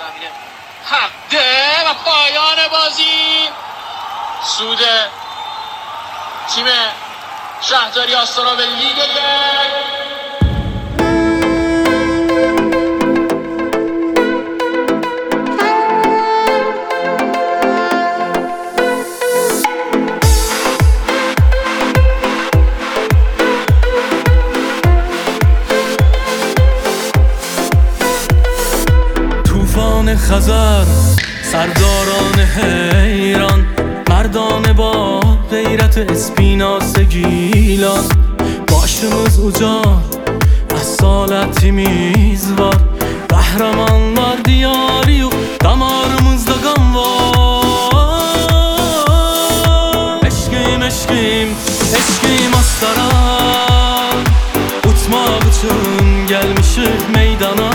زمین حمده و پایان بازی سود تیم شهرداری آستارا به لیگ یک. خزر سرداران حیران، مردان با غیرت اسپیناس گیلان، başımız uca asaleti var, kahramanlar diyarı yok, damarımızda kan var. Eşkim eşkim eşkim astara, uçmak için gelmişik meydana.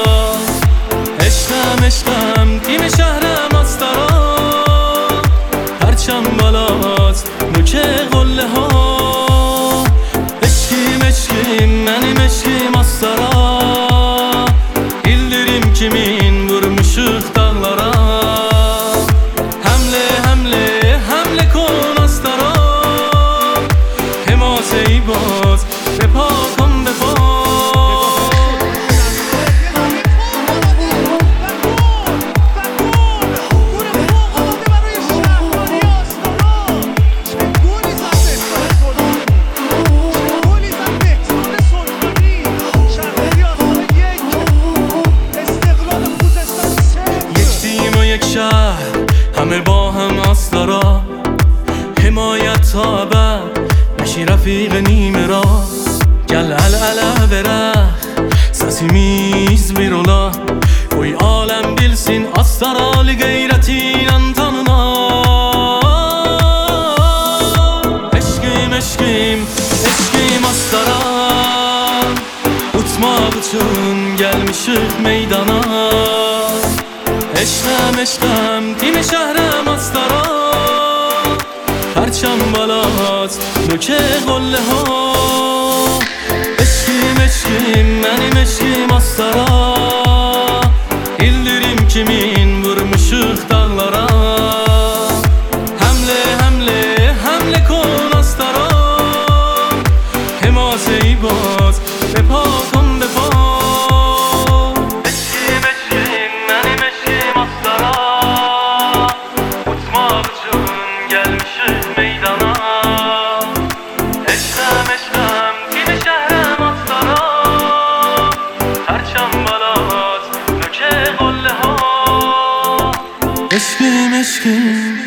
Eşkem eşkem timi şehrem astara, perçem balat nöke golle ha. Eşkim eşkim benim eşkim astara, ildirim kimin vurmuşuk dağlara. Hemle hemle hemle kon astara, hemaseyi baz vefa kon vefa. همه با هم آستارا، حمایت تا ابد نشی رفیق نیمه را. گل العله برخ sesimiz bir ola, koy alem bilsin Astaralı gayretin tanına. Eşkim eşkim eşkim Astara, uçmak için gelmişik meydana. Eşkem eşkem timi şehrem astara, perçem balat nöke golle ha. Eşkim eşkim benim eşkim astara, ildirim kimin vurmuşuk dağlara. Hemle hemle hemle kon astara, hemaseyi baz vefa kon vefa. Meydana eşkem eşkem timi şehrem astara, perçem balat nöke golle ha. Eşkim eşkim